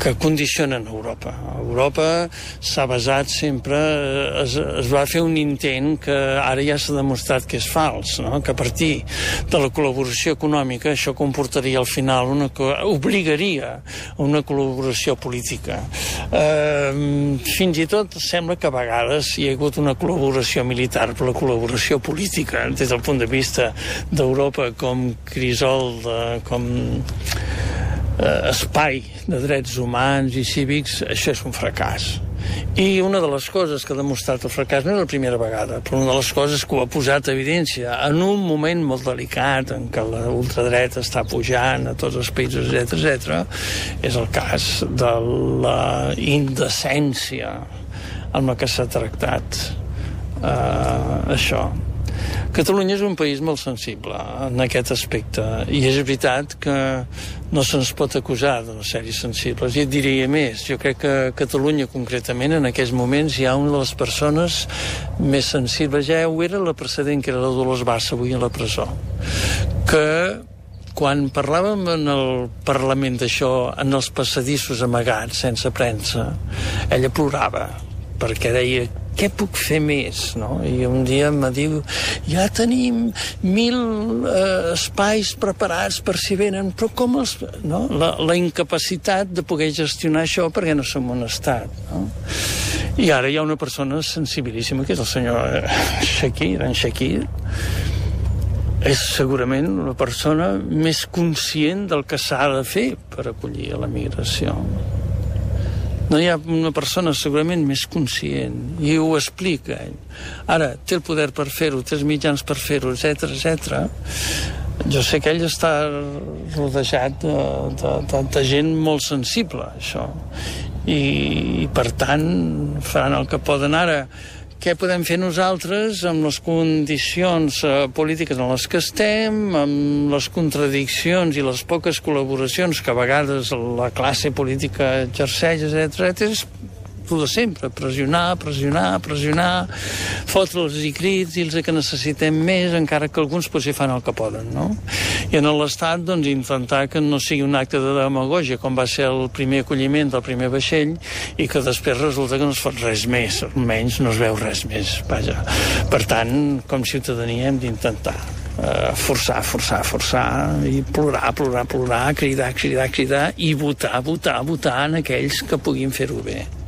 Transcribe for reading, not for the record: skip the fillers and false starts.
que condicionen Europa. Europa s'ha basat sempre, es va fer un intent que ara ja s'ha demostrat que és fals, no? Que a partir de la col·laboració econòmica això comportaria al final obligaria a una col·laboració política. Fins i tot sembla que a vegades hi ha hagut una col·laboració militar per la col·laboració política des del punt de vista d'Europa com crisol, com espai de drets humans i cívics. Això és un fracàs. I una de les coses que ha demostrat el fracàs, no és la primera vegada, però una de les coses que ho ha posat a evidència en un moment molt delicat en què la ultradreta està pujant a tots els països, etc., és el cas de la indecència amb la que s'ha tractat això. Catalunya és un país molt sensible en aquest aspecte i és veritat que no se'ns pot acusar de no ser-hi sensibles. I et diria més, jo crec que a Catalunya concretament en aquests moments hi ha una de les persones més sensibles. Ja ho era la precedent, que era la Dolors Bassa, avui a la presó, que quan parlàvem en el Parlament d'això, en els passadissos amagats, sense premsa, ella plorava, perquè deia: què puc fer més? No? I un dia em diu: ja tenim 1.000 espais preparats per si venen, però com els... No? La incapacitat de poder gestionar això perquè no som un estat. No? I ara hi ha una persona sensibilíssima, que és el senyor Chakir. En Chakir és segurament la persona més conscient del que s'ha de fer per acollir a la migració. No hi ha una persona segurament més conscient, i ho explica ell. Ara, té el poder per fer-ho, té els mitjans per fer-ho, etc. Jo sé que ell està rodejat de gent molt sensible, això. I per tant, faran el que poden. Ara, què podem fer nosaltres amb les condicions polítiques en les que estem, amb les contradiccions i les poques col·laboracions que a vegades la classe política exerceix, etc. És el de sempre: pressionar, fotre'ls i crits, dir-los que necessitem més, encara que alguns potser fan el que poden, no? I en l'Estat, doncs, intentar que no sigui un acte de demagògia, com va ser el primer acolliment del primer vaixell, i que després resulta que no es fa res més, almenys no es veu res més, vaja. Per tant, com a ciutadania hem d'intentar forçar i plorar, cridar i votar en aquells que puguin fer-ho bé.